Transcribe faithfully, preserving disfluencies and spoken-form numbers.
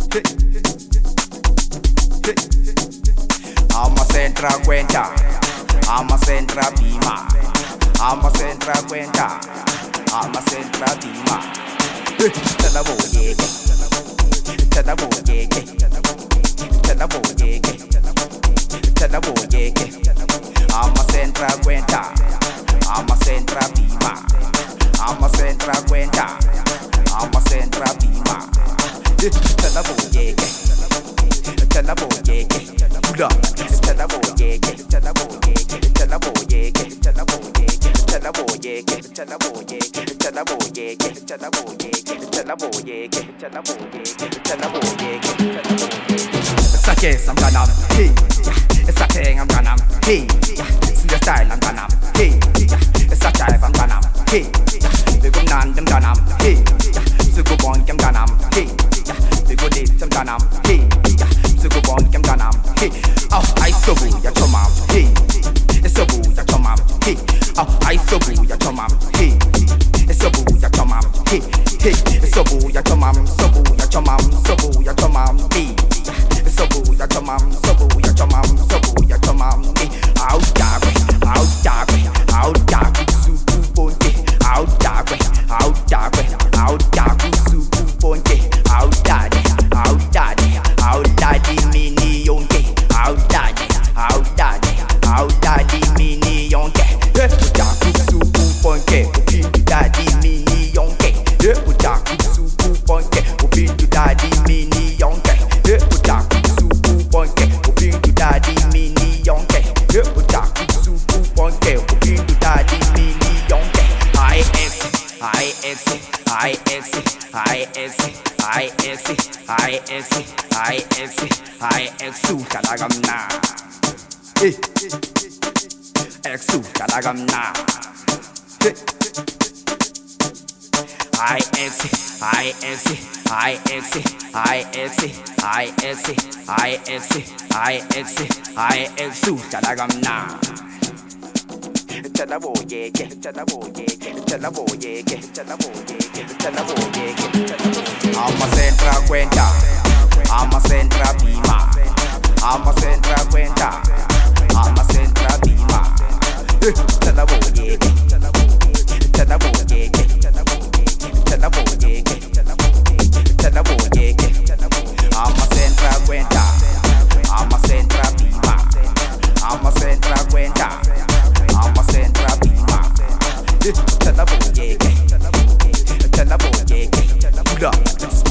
Ama centra cuenta, ama centra bima, ama centra cuenta, ama centra bima. Tell a boy, tell a boy, tell a boy, tell a boy, ama centra cuenta, ama centra bima, ama centra cuenta, ama centra bima. Tell a boy, tell a boy, pull up. Tell a boy, tell a boy, tell a boy, tell a boy, tell a boy, tell a boy, tell a boy, tell a boy, tell a boy, tell a boy, tell a boy, tell a boy. Sake I'm gonna hey, sake I'm gonna hey, see the style I'm gonna hey, sake I'm gonna hey, the good nan them gonna hey, the good boy I'm gonna hey, the good date I'm gonna hey, the good boy I'm gonna hey. Oh, I so boo ya choma hey, so boo ya choma hey. Oh, I so boo ya choma hey, so boo ya choma hey, hey, so boo ya choma, so boo ya choma, so boo ya choma hey. So boo ya choma, so boo ya choma, so boo ya choma hey. Out dagwe, out dagwe, out dagwe, supu ponte. Out dagwe, out dagwe, out dagwe, supu ponte. Out daddy, out daddy, out daddy mini yonke. Out daddy, out daddy, out daddy mini yonke. Hey, dagwe supu ponte, upi daddy mini yonke. Hey, dagwe supu ponte, upi daddy mini yonke. Hey, dagwe supu ponte, upi daddy mini yonke. Hey, dagwe supu ponte, upi daddy mini yonke. I X, I X, I X, I X, I X, I X, I X, I X, su kalagam na. Eh, X su kalagam na. I X, I X, I X, I X, I X, I X, I X, I X, su kalagam na. Tell a boy, tell a boy, tell a boy, tell a boy, tell a boy. I'm a centra cuenta, I'm a centra bima, I'm a centra cuenta, I'm a centra bima. Tell a boy, tell a boy, tell a boy, tell a boy, tell a boy, tell a boy. I'm a centra cuenta, I'm a centra bima, I'm a centra cuenta. I'm a centra bima. Tell a boy, tell a boy, pull up.